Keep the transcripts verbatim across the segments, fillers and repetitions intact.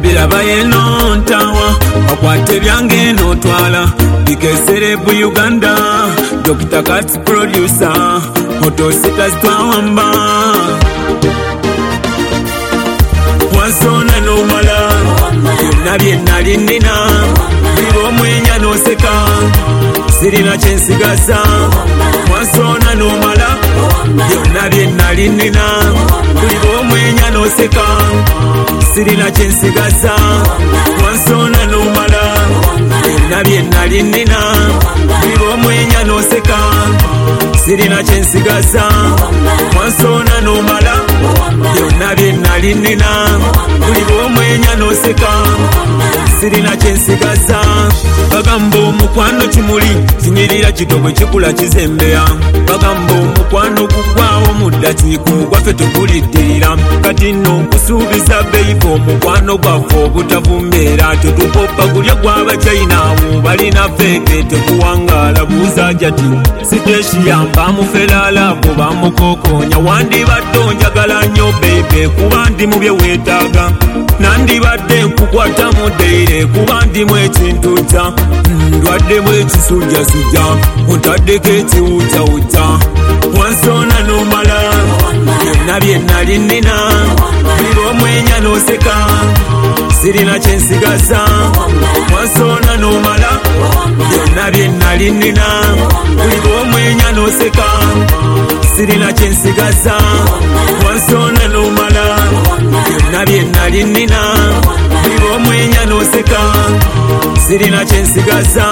biraba eno ntawa wakwate byange n'otwala bikeserebu Uganda Doctor Katz producer Otositas twawamba wansona n'omala byonna bye nali nnina biri omwenya n'oseka sirina kyensigasa wansona n'omala byonna bye nali nnina biri omwenya n'oseka sirina kyensigasa wansona n'omala byonna bye nali nnina biri omwenya n'oseka sirina kyensigasa wansona n'omala byonna bye nali nnina biri omwenya n'oseka sirina kyensigasa bagamba omukwano kimuli kinyirira kitobwe kikula kizembeya bagamba omukwano gugwawo muddakiiko gwaffe teguliddirira kati nno nkusuubiza beibo omukwano gwaffe obutavumbeera tetukopa gulya gw'abachina abo balina feeke tekuwangaala buuza jati siteshiyamba muferala bo bamukokonya wandibadde onjagala nnyo beibe kuba ndi mu bye weetaaga nandibadde nkukwata mudeire kuba ndimu ekintu kya ndwaddemu ekisujjasujja ontaddeko ekiwujjawujja wansona n'omala byonna bye nali nnina biri omwenya n'oseka sirina kyensigasa wansona n'omala byonna bye nali nnina biri omwenya n'oseka sirina kyensigasa wansona n'omala byonna bye nali nnina biri omwenya n'oseka sirina kyensigasa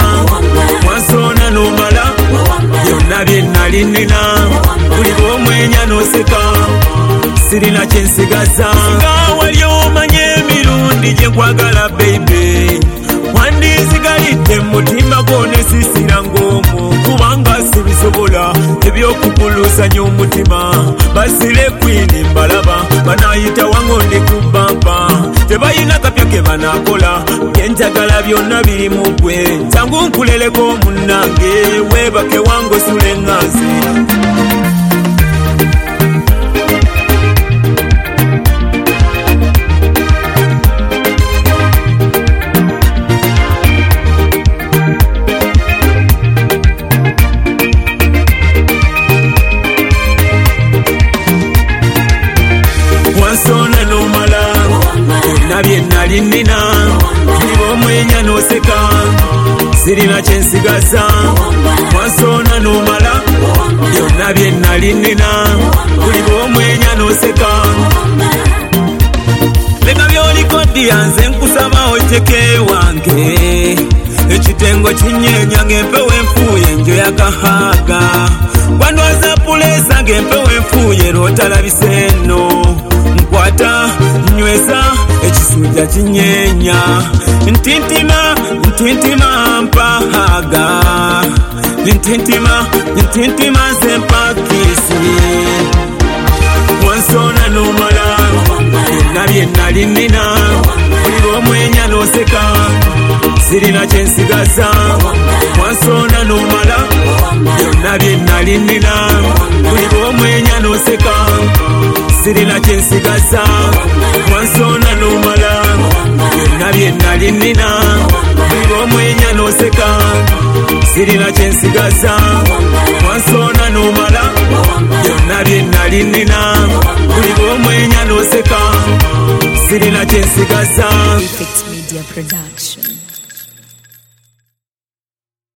wansona n'omala byonna bye nali nnina biri omwenya n'oseka sirina kyensigasa nga wali omanye emirundi gye nkwagala beibe wandizigalidde mutima gwo ne sisira ng'omwo kubanga sibisobola ebyokukuluusanya omutima basire kwini mbalaba banayita wangonde kubamba tebayina kapya ke banakola byenjagala byonna biri mu gwe nsangu nkuleleko munnange weebake wange osula eŋŋanzi wansona n'omala byonna bye nali nnina biri omwenya n'oseka sirina kyensigasa wansona n'omala byonna bye nali nnina biri omwenya n'oseka leka by'olikodi yanze nkusaba ojjeko ewange ekitengo kinyeenya ng'empewo enfuuye enjo yakahaaga wandwaza puleesa ng'empewo enfuuye lw'otalabise eno nkwata nyweza ekisujja kinyeenya ntintima ntintima mpahaga ntintima ntintima zempakisi wansona n'omala byonna bye nali nnina biri omwenya n'oseka sirina kyensigasa wansona n'omala byonna bye nali nnina biri omwenya n'oseka sirina kyensigasa wansona n'omala byonna bye nali nnina biri omwenya n'oseka sirina kyensigasa wansona n'omala byonna bye nali nnina biri omwenya n'oseka sirina kyensigasa Fix Media Production.